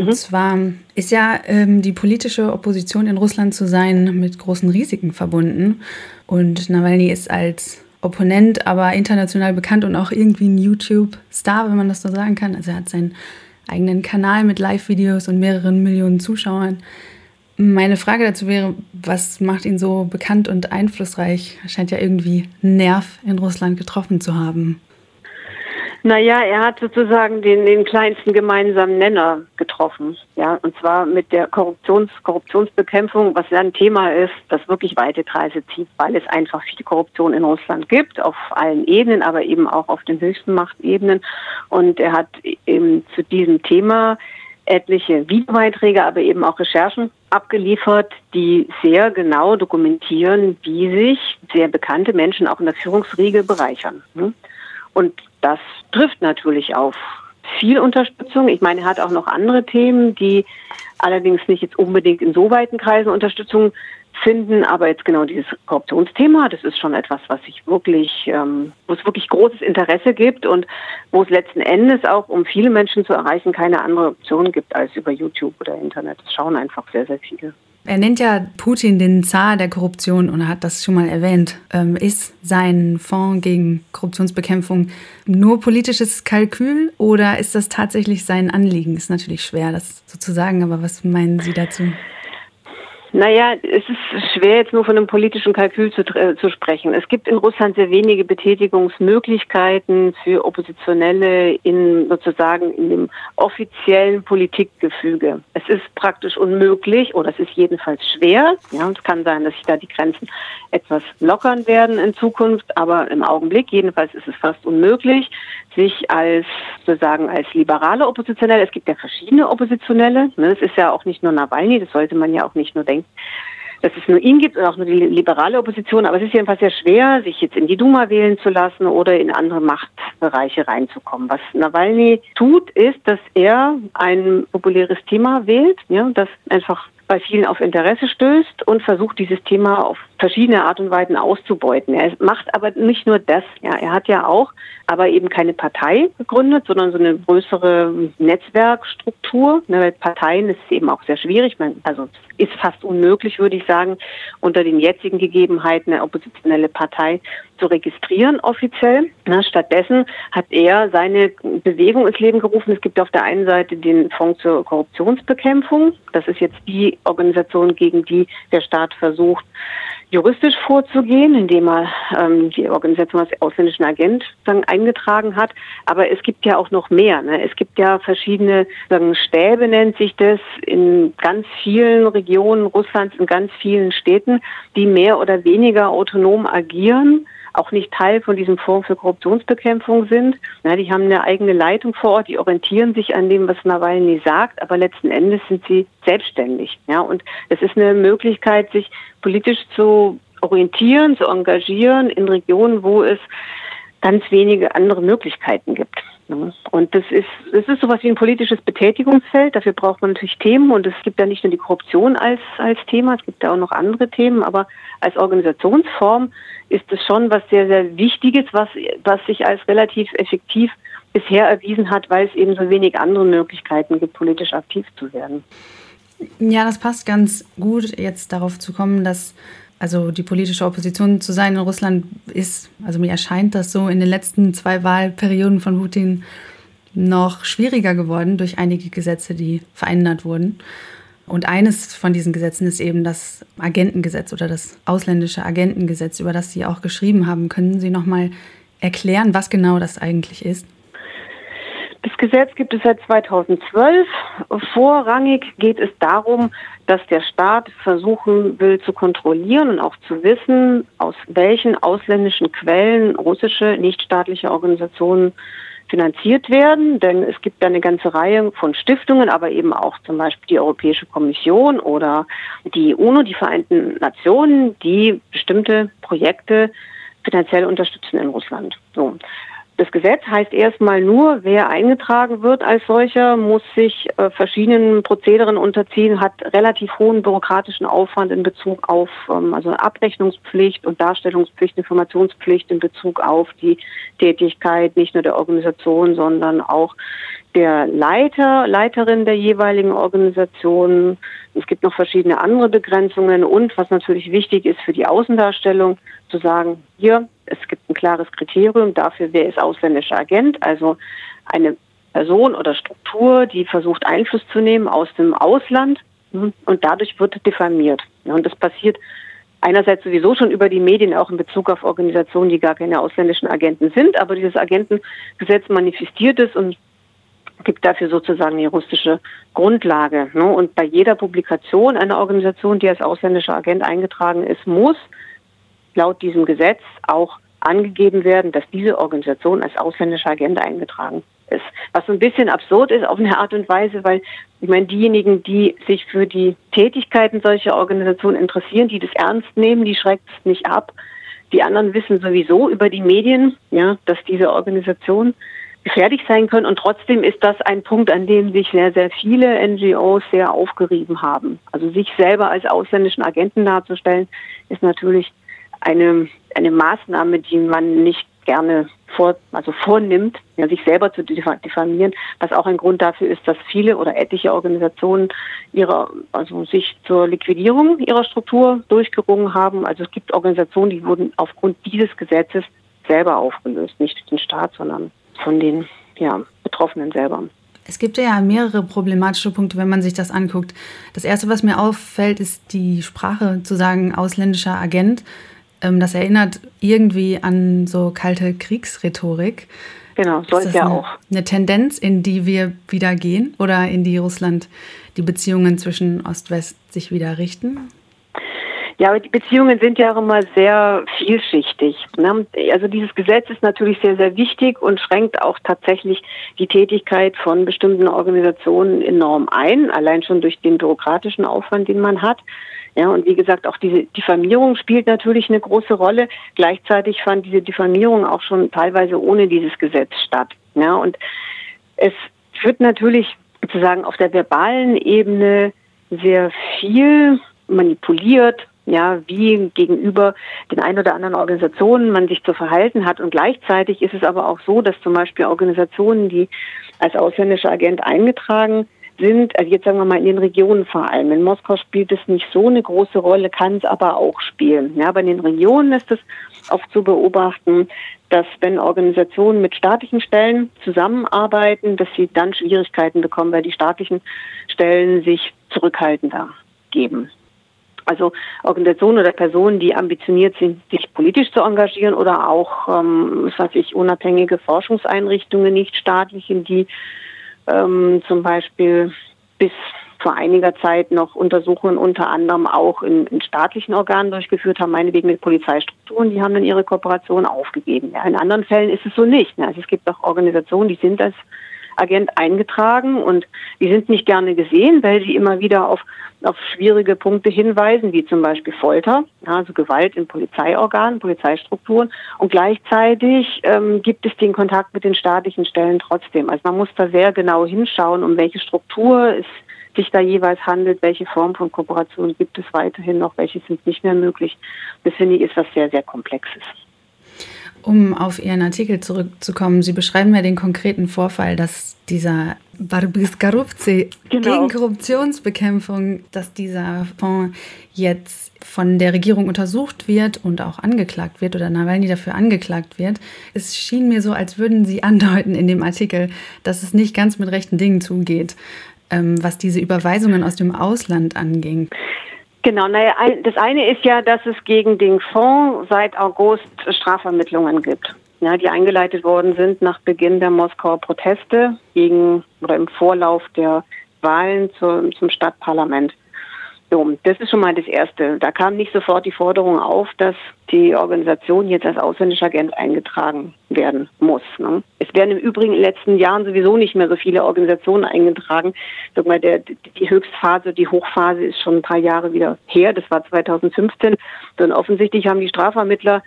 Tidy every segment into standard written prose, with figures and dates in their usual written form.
Und zwar ist ja die politische Opposition in Russland zu sein mit großen Risiken verbunden. Und Nawalny ist als Opponent, aber international bekannt und auch irgendwie ein YouTube-Star, wenn man das so sagen kann. Also er hat seinen eigenen Kanal mit Live-Videos und mehreren Millionen Zuschauern. Meine Frage dazu wäre, was macht ihn so bekannt und einflussreich? Er scheint ja irgendwie einen Nerv in Russland getroffen zu haben. Naja, er hat sozusagen den kleinsten gemeinsamen Nenner getroffen. Ja, und zwar mit der Korruptionsbekämpfung, was ja ein Thema ist, das wirklich weite Kreise zieht, weil es einfach viel Korruption in Russland gibt, auf allen Ebenen, aber eben auch auf den höchsten Machtebenen. Und er hat eben zu diesem Thema etliche Videobeiträge, aber eben auch Recherchen abgeliefert, die sehr genau dokumentieren, wie sich sehr bekannte Menschen auch in der Führungsriege bereichern. Und das trifft natürlich auf viel Unterstützung. Ich meine, er hat auch noch andere Themen, die allerdings nicht jetzt unbedingt in so weiten Kreisen Unterstützung finden, aber jetzt genau dieses Korruptionsthema, das ist schon etwas, was sich wirklich, wo es wirklich großes Interesse gibt und wo es letzten Endes auch, um viele Menschen zu erreichen, keine andere Option gibt als über YouTube oder Internet. Das schauen einfach sehr, sehr viele. Er nennt ja Putin den Zar der Korruption und er hat das schon mal erwähnt. Ist sein Fonds gegen Korruptionsbekämpfung nur politisches Kalkül oder ist das tatsächlich sein Anliegen? Ist natürlich schwer, das so zu sagen, aber was meinen Sie dazu? Naja, es ist schwer, jetzt nur von einem politischen Kalkül zu sprechen. Es gibt in Russland sehr wenige Betätigungsmöglichkeiten für Oppositionelle sozusagen in dem offiziellen Politikgefüge. Es ist praktisch unmöglich, oder es ist jedenfalls schwer. Ja, es kann sein, dass sich da die Grenzen etwas lockern werden in Zukunft, aber im Augenblick jedenfalls ist es fast unmöglich, sich als liberale Oppositionelle, es gibt ja verschiedene Oppositionelle, ne, es ist ja auch nicht nur Nawalny, das sollte man ja auch nicht nur denken, dass es nur ihn gibt und auch nur die liberale Opposition, aber es ist jedenfalls sehr schwer, sich jetzt in die Duma wählen zu lassen oder in andere Machtbereiche reinzukommen. Was Nawalny tut, ist, dass er ein populäres Thema wählt, ja, das einfach bei vielen auf Interesse stößt und versucht, dieses Thema auf verschiedene Art und Weisen auszubeuten. Er macht aber nicht nur das. Ja, er hat ja auch aber eben keine Partei gegründet, sondern so eine größere Netzwerkstruktur. Bei Parteien ist es eben auch sehr schwierig. Also ist fast unmöglich, würde ich sagen, unter den jetzigen Gegebenheiten eine oppositionelle Partei zu registrieren offiziell. Stattdessen hat er seine Bewegung ins Leben gerufen. Es gibt auf der einen Seite den Fonds zur Korruptionsbekämpfung. Das ist jetzt die Organisation, gegen die der Staat versucht, juristisch vorzugehen, indem er die Organisation als ausländischen Agent eingetragen hat. Aber es gibt ja auch noch mehr. Ne? Es gibt ja verschiedene Stäbe, nennt sich das, in ganz vielen Regionen Russlands, in ganz vielen Städten, die mehr oder weniger autonom agieren, auch nicht Teil von diesem Fonds für Korruptionsbekämpfung sind. Ja, die haben eine eigene Leitung vor Ort, die orientieren sich an dem, was Nawalny sagt, aber letzten Endes sind sie selbstständig. Ja, und es ist eine Möglichkeit, sich politisch zu orientieren, zu engagieren in Regionen, wo es ganz wenige andere Möglichkeiten gibt. Und das ist sowas wie ein politisches Betätigungsfeld. Dafür braucht man natürlich Themen und es gibt ja nicht nur die Korruption als Thema, es gibt ja auch noch andere Themen, aber als Organisationsform ist es schon was sehr, sehr Wichtiges, was sich als relativ effektiv bisher erwiesen hat, weil es eben so wenig andere Möglichkeiten gibt, politisch aktiv zu werden. Ja, das passt ganz gut, jetzt darauf zu kommen, dass also die politische Opposition zu sein in Russland ist, also mir erscheint das so in den letzten 2 Wahlperioden von Putin noch schwieriger geworden durch einige Gesetze, die verändert wurden. Und eines von diesen Gesetzen ist eben das Agentengesetz oder das ausländische Agentengesetz, über das Sie auch geschrieben haben. Können Sie noch mal erklären, was genau das eigentlich ist? Das Gesetz gibt es seit 2012. Vorrangig geht es darum, dass der Staat versuchen will zu kontrollieren und auch zu wissen, aus welchen ausländischen Quellen russische nichtstaatliche Organisationen finanziert werden. Denn es gibt da eine ganze Reihe von Stiftungen, aber eben auch zum Beispiel die Europäische Kommission oder die UNO, die Vereinten Nationen, die bestimmte Projekte finanziell unterstützen in Russland. So. Das Gesetz heißt erstmal nur, wer eingetragen wird als solcher, muss sich verschiedenen Prozederen unterziehen, hat relativ hohen bürokratischen Aufwand in Bezug auf also Abrechnungspflicht und Darstellungspflicht, Informationspflicht in Bezug auf die Tätigkeit nicht nur der Organisation, sondern auch der Leiterin der jeweiligen Organisation. Es gibt noch verschiedene andere Begrenzungen und was natürlich wichtig ist für die Außendarstellung, zu sagen, hier, es gibt ein klares Kriterium dafür, wer ist ausländischer Agent, also eine Person oder Struktur, die versucht Einfluss zu nehmen aus dem Ausland und dadurch wird diffamiert. Und das passiert einerseits sowieso schon über die Medien, auch in Bezug auf Organisationen, die gar keine ausländischen Agenten sind, aber dieses Agentengesetz manifestiert es und gibt dafür sozusagen eine juristische Grundlage. Und bei jeder Publikation einer Organisation, die als ausländischer Agent eingetragen ist, muss laut diesem Gesetz auch angegeben werden, dass diese Organisation als ausländischer Agent eingetragen ist. Was so ein bisschen absurd ist auf eine Art und Weise, weil ich meine, diejenigen, die sich für die Tätigkeiten solcher Organisationen interessieren, die das ernst nehmen, die schreckt es nicht ab. Die anderen wissen sowieso über die Medien, ja, dass diese Organisationen gefährlich sein können. Und trotzdem ist das ein Punkt, an dem sich sehr, sehr viele NGOs sehr aufgerieben haben. Also sich selber als ausländischen Agenten darzustellen, ist natürlich eine Maßnahme, die man nicht gerne vornimmt, ja, sich selber zu diffamieren, was auch ein Grund dafür ist, dass viele oder etliche Organisationen sich zur Liquidierung ihrer Struktur durchgerungen haben. Also es gibt Organisationen, die wurden aufgrund dieses Gesetzes selber aufgelöst, nicht durch den Staat, sondern von den Betroffenen selber. Es gibt ja mehrere problematische Punkte, wenn man sich das anguckt. Das Erste, was mir auffällt, ist die Sprache, zu sagen ausländischer Agent. Das erinnert irgendwie an so kalte Kriegsrhetorik. Genau, soll es ja auch. Eine Tendenz, in die wir wieder gehen oder in die Russland die Beziehungen zwischen Ost-West sich wieder richten? Ja, aber die Beziehungen sind ja auch immer sehr vielschichtig. Ne? Also dieses Gesetz ist natürlich sehr, sehr wichtig und schränkt auch tatsächlich die Tätigkeit von bestimmten Organisationen enorm ein, allein schon durch den bürokratischen Aufwand, den man hat. Ja, und wie gesagt, auch diese Diffamierung spielt natürlich eine große Rolle. Gleichzeitig fand diese Diffamierung auch schon teilweise ohne dieses Gesetz statt. Ja, und es wird natürlich sozusagen auf der verbalen Ebene sehr viel manipuliert, ja, wie gegenüber den ein oder anderen Organisationen man sich zu verhalten hat. Und gleichzeitig ist es aber auch so, dass zum Beispiel Organisationen, die als ausländischer Agent eingetragen sind, also jetzt sagen wir mal in den Regionen vor allem. In Moskau spielt es nicht so eine große Rolle, kann es aber auch spielen. Ja, aber in den Regionen ist es oft zu beobachten, dass wenn Organisationen mit staatlichen Stellen zusammenarbeiten, dass sie dann Schwierigkeiten bekommen, weil die staatlichen Stellen sich zurückhaltender geben. Also Organisationen oder Personen, die ambitioniert sind, sich politisch zu engagieren oder auch, unabhängige Forschungseinrichtungen, nicht staatliche, die zum Beispiel bis vor einiger Zeit noch Untersuchungen unter anderem auch in staatlichen Organen durchgeführt haben, meinetwegen mit Polizeistrukturen, die haben dann ihre Kooperation aufgegeben. Ja, in anderen Fällen ist es so nicht. Also es gibt auch Organisationen, die sind als Agent eingetragen und die sind nicht gerne gesehen, weil sie immer wieder auf schwierige Punkte hinweisen, wie zum Beispiel Folter, also Gewalt in Polizeiorganen, Polizeistrukturen. Und gleichzeitig gibt es den Kontakt mit den staatlichen Stellen trotzdem. Also man muss da sehr genau hinschauen, um welche Struktur es sich da jeweils handelt, welche Form von Kooperation gibt es weiterhin noch, welche sind nicht mehr möglich. Das finde ich ist was sehr, sehr Komplexes. Um auf Ihren Artikel zurückzukommen, Sie beschreiben ja den konkreten Vorfall, dass dieser gegen Korruptionsbekämpfung, dass dieser Fonds jetzt von der Regierung untersucht wird und auch angeklagt wird oder Nawalny dafür angeklagt wird. Es schien mir so, als würden Sie andeuten in dem Artikel, dass es nicht ganz mit rechten Dingen zugeht, was diese Überweisungen aus dem Ausland anging. Genau, das eine ist ja, dass es gegen den Fonds seit August Strafvermittlungen gibt, ja, die eingeleitet worden sind nach Beginn der Moskauer Proteste im Vorlauf der Wahlen zum Stadtparlament. So, das ist schon mal das Erste. Da kam nicht sofort die Forderung auf, dass die Organisation jetzt als ausländischer Agent eingetragen werden muss. Ne? Es werden im Übrigen in den letzten Jahren sowieso nicht mehr so viele Organisationen eingetragen. Sag mal, die Höchstphase, die Hochphase ist schon ein paar Jahre wieder her. Das war 2015. Und offensichtlich haben die Strafvermittler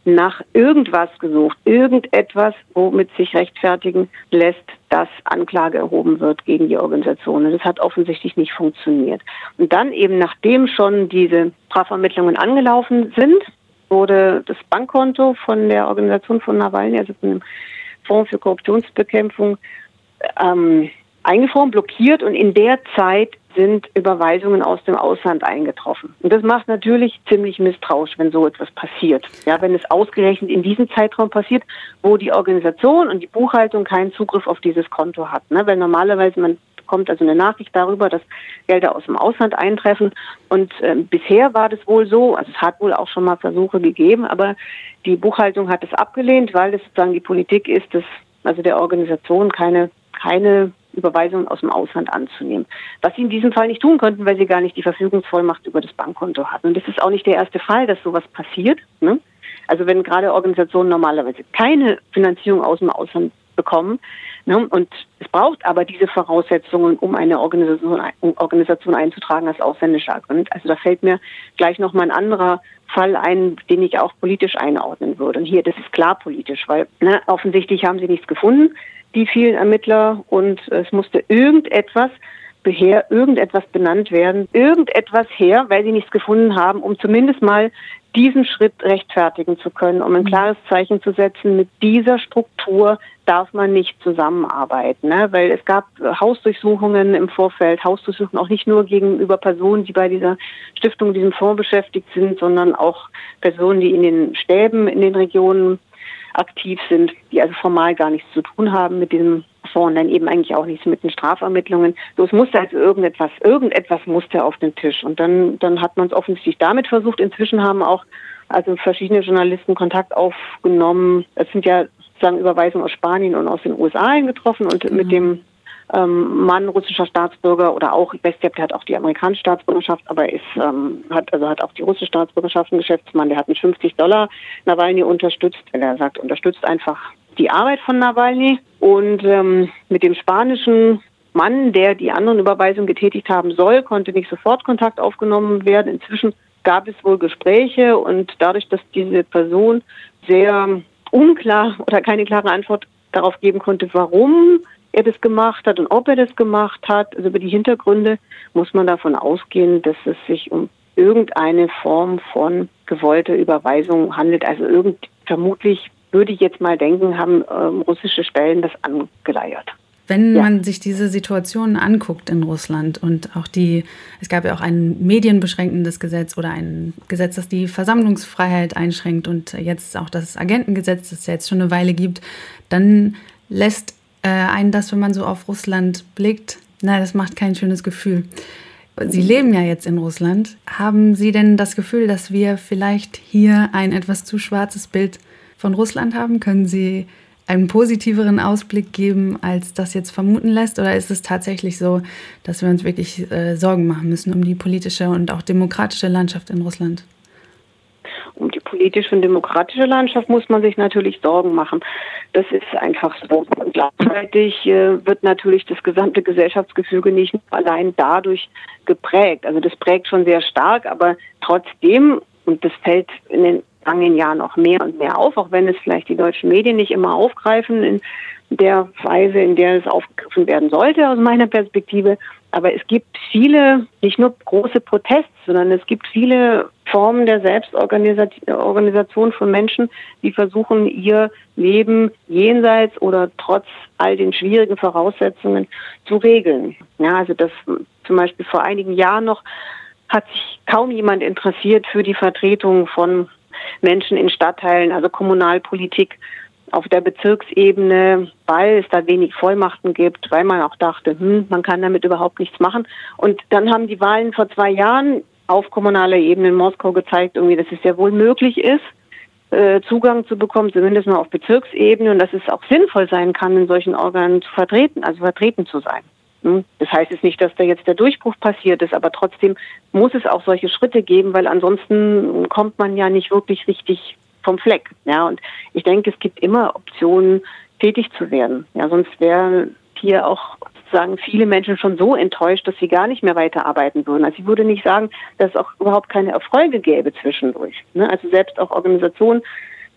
nach irgendwas gesucht, irgendetwas, womit sich rechtfertigen lässt, dass Anklage erhoben wird gegen die Organisation. Und das hat offensichtlich nicht funktioniert. Und dann eben, nachdem schon diese Strafvermittlungen angelaufen sind, wurde das Bankkonto von der Organisation von Nawalny, also von dem Fonds für Korruptionsbekämpfung, eingefroren, blockiert, und in der Zeit sind Überweisungen aus dem Ausland eingetroffen. Und das macht natürlich ziemlich misstrauisch, wenn so etwas passiert. Ja, wenn es ausgerechnet in diesem Zeitraum passiert, wo die Organisation und die Buchhaltung keinen Zugriff auf dieses Konto hat. Ne? Weil normalerweise man bekommt also eine Nachricht darüber, dass Gelder aus dem Ausland eintreffen. Und bisher war das wohl so, also es hat wohl auch schon mal Versuche gegeben, aber die Buchhaltung hat es abgelehnt, weil es sozusagen die Politik ist, dass also der Organisation keine Überweisungen aus dem Ausland anzunehmen. Was sie in diesem Fall nicht tun konnten, weil sie gar nicht die Verfügungsvollmacht über das Bankkonto hatten. Und das ist auch nicht der erste Fall, dass sowas passiert. Ne? Also wenn gerade Organisationen normalerweise keine Finanzierung aus dem Ausland bekommen, ne? Und es braucht aber diese Voraussetzungen, um eine Organisation einzutragen als ausländischer Agent. Also da fällt mir gleich noch mal ein anderer Fall ein, den ich auch politisch einordnen würde. Und hier, das ist klar politisch, weil offensichtlich haben sie nichts gefunden, die vielen Ermittler, und es musste irgendetwas benannt werden, irgendetwas her, weil sie nichts gefunden haben, um zumindest mal diesen Schritt rechtfertigen zu können, um ein klares Zeichen zu setzen, mit dieser Struktur darf man nicht zusammenarbeiten, ne? Weil es gab Hausdurchsuchungen im Vorfeld, Hausdurchsuchungen auch nicht nur gegenüber Personen, die bei dieser Stiftung, diesem Fonds beschäftigt sind, sondern auch Personen, die in den Stäben in den Regionen aktiv sind, die also formal gar nichts zu tun haben mit diesem Fonds, dann eben eigentlich auch nichts mit den Strafermittlungen. So, es musste also irgendetwas musste auf den Tisch. Und dann hat man es offensichtlich damit versucht. Inzwischen haben auch also verschiedene Journalisten Kontakt aufgenommen. Es sind ja sozusagen Überweisungen aus Spanien und aus den USA eingetroffen, und mit dem Mann, russischer Staatsbürger, oder auch, ich weiß nicht, der hat auch die amerikanische Staatsbürgerschaft, aber hat auch die russische Staatsbürgerschaft, ein Geschäftsmann, der hat mit $50 Nawalny unterstützt, weil er sagt, unterstützt einfach die Arbeit von Nawalny. Und mit dem spanischen Mann, der die anderen Überweisungen getätigt haben soll, konnte nicht sofort Kontakt aufgenommen werden. Inzwischen gab es wohl Gespräche, und dadurch, dass diese Person sehr unklar oder keine klare Antwort darauf geben konnte, warum er das gemacht hat und ob er das gemacht hat, also über die Hintergründe, muss man davon ausgehen, dass es sich um irgendeine Form von gewollter Überweisung handelt. Also vermutlich, würde ich jetzt mal denken, haben russische Stellen das angeleiert. Wenn man sich diese Situation anguckt in Russland und auch es gab ja auch ein medienbeschränkendes Gesetz oder ein Gesetz, das die Versammlungsfreiheit einschränkt, und jetzt auch das Agentengesetz, das es ja jetzt schon eine Weile gibt, dann lässt einen das, wenn man so auf Russland blickt, das macht kein schönes Gefühl. Sie leben ja jetzt in Russland. Haben Sie denn das Gefühl, dass wir vielleicht hier ein etwas zu schwarzes Bild von Russland haben? Können Sie einen positiveren Ausblick geben, als das jetzt vermuten lässt? Oder ist es tatsächlich so, dass wir uns wirklich Sorgen machen müssen um die politische und auch demokratische Landschaft in Russland? Um die politische und demokratische Landschaft muss man sich natürlich Sorgen machen. Das ist einfach so. Und gleichzeitig wird natürlich das gesamte Gesellschaftsgefüge nicht nur allein dadurch geprägt. Also das prägt schon sehr stark, aber trotzdem, und das fällt in den vergangenen Jahren auch mehr und mehr auf, auch wenn es vielleicht die deutschen Medien nicht immer aufgreifen in der Weise, in der es aufgegriffen werden sollte, aus meiner Perspektive. Aber es gibt viele, nicht nur große Proteste, sondern es gibt viele Formen der Selbstorganisation von Menschen, die versuchen, ihr Leben jenseits oder trotz all den schwierigen Voraussetzungen zu regeln. Ja, also das zum Beispiel vor einigen Jahren noch hat sich kaum jemand interessiert für die Vertretung von Menschen in Stadtteilen, also Kommunalpolitik auf der Bezirksebene, weil es da wenig Vollmachten gibt, weil man auch dachte, man kann damit überhaupt nichts machen. Und dann haben die Wahlen vor 2 Jahren auf kommunaler Ebene in Moskau gezeigt, irgendwie, dass es sehr wohl möglich ist, Zugang zu bekommen, zumindest mal auf Bezirksebene, und dass es auch sinnvoll sein kann, in solchen Organen zu vertreten zu sein. Das heißt jetzt nicht, dass da jetzt der Durchbruch passiert ist, aber trotzdem muss es auch solche Schritte geben, weil ansonsten kommt man ja nicht wirklich richtig vom Fleck. Ja, und ich denke, es gibt immer Optionen, tätig zu werden. Ja, sonst wären hier auch sozusagen viele Menschen schon so enttäuscht, dass sie gar nicht mehr weiterarbeiten würden. Also ich würde nicht sagen, dass es auch überhaupt keine Erfolge gäbe zwischendurch. Also selbst auch Organisationen,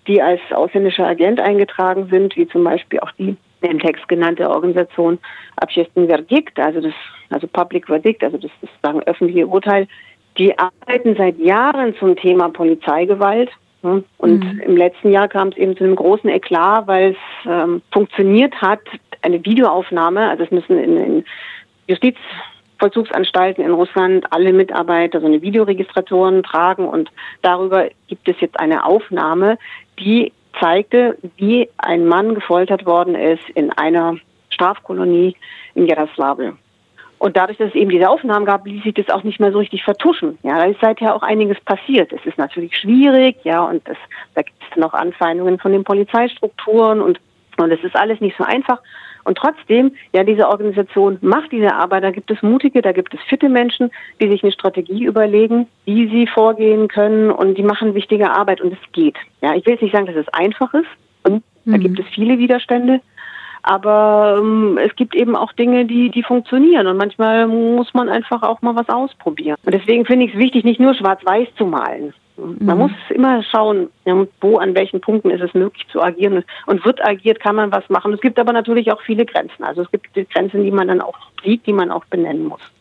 die als ausländischer Agent eingetragen sind, wie zum Beispiel auch die im Text genannte Organisation Общественный Verdikt, also Public Verdict, also das ist sozusagen öffentliche Urteil, die arbeiten seit Jahren zum Thema Polizeigewalt. Und im letzten Jahr kam es eben zu einem großen Eklat, weil es funktioniert hat, eine Videoaufnahme, also es müssen in Justizvollzugsanstalten in Russland alle Mitarbeiter so eine Videoregistratoren tragen und darüber gibt es jetzt eine Aufnahme, die zeigte, wie ein Mann gefoltert worden ist in einer Strafkolonie in Yaroslavl. Und dadurch, dass es eben diese Aufnahmen gab, ließ sich das auch nicht mehr so richtig vertuschen. Ja, da ist seither auch einiges passiert. Es ist natürlich schwierig, ja, und da gibt es noch Anfeindungen von den Polizeistrukturen und es ist alles nicht so einfach. Und trotzdem, ja, diese Organisation macht diese Arbeit. Da gibt es mutige, da gibt es fitte Menschen, die sich eine Strategie überlegen, wie sie vorgehen können und die machen wichtige Arbeit und es geht. Ja, ich will jetzt nicht sagen, dass es einfach ist. Und da gibt es viele Widerstände. Aber es gibt eben auch Dinge, die funktionieren und manchmal muss man einfach auch mal was ausprobieren. Und deswegen finde ich es wichtig, nicht nur schwarz-weiß zu malen. Man muss immer schauen, wo, an welchen Punkten ist es möglich zu agieren. Und wird agiert, kann man was machen. Es gibt aber natürlich auch viele Grenzen. Also es gibt die Grenzen, die man dann auch sieht, die man auch benennen muss.